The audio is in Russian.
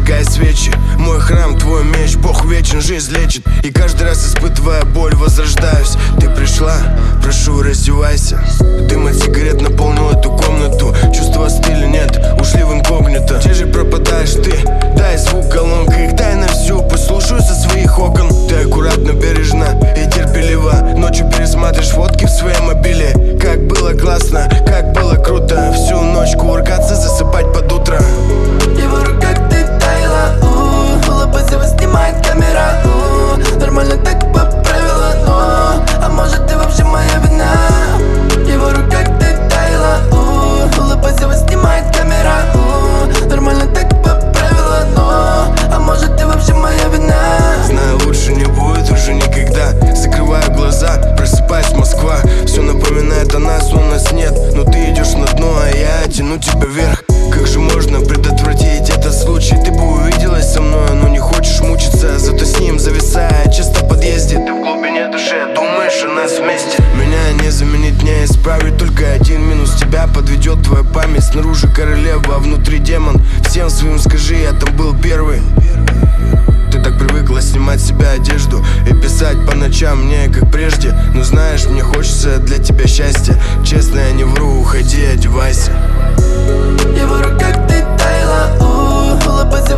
зажигай свечи. Мой храм, твой меч, Бог вечен, жизнь лечит. И каждый раз, испытывая боль, возрождаюсь. Ты пришла, прошу, раздевайся. Дым от сигарет наполнил эту комнату. Чувства остыли, нет, ушли в инкогнито. Где же пропадаешь ты? Дай звук колонка, их дай на всю, послушаю со своих окон. Ты аккуратно, бережно и терпеливо ночью пересматриваешь фотки в своем мобиле. Как было классно, как было круто. Всю ночь кувыркаться, засыпать под утро. В его руках ты таяла, улыбайся, его снимает камера, нормально так по правилам, а может ты вообще моя вина. В его руках ты таяла, улыбайся, его снимает камера, нормально так по правилам, а может ты вообще моя вина. Знаю, лучше не будет уже никогда. Закрываю глаза, просыпаюсь, Москва. Все напоминает о нас, но нас нет. Но ты идешь на дно, а я тяну тебя вверх. Как же можно предотвратить этот случай? Ты бы увиделась со мной, но не хочешь мучиться. Зато с ним зависая часто в подъезде. Ты в глубине души думаешь о нас вместе. Меня не заменить, не исправить. Только один минус, тебя подведет твоя память. Снаружи королева, а внутри демон. Всем своим скажи, я там был первый. Ты так привыкла снимать с себя одежду и писать по ночам мне, как прежде. Но знаешь, мне хочется для тебя счастья. Честно, я не вру, уходи, одевайся. В его руках ты таяла, улыбайся,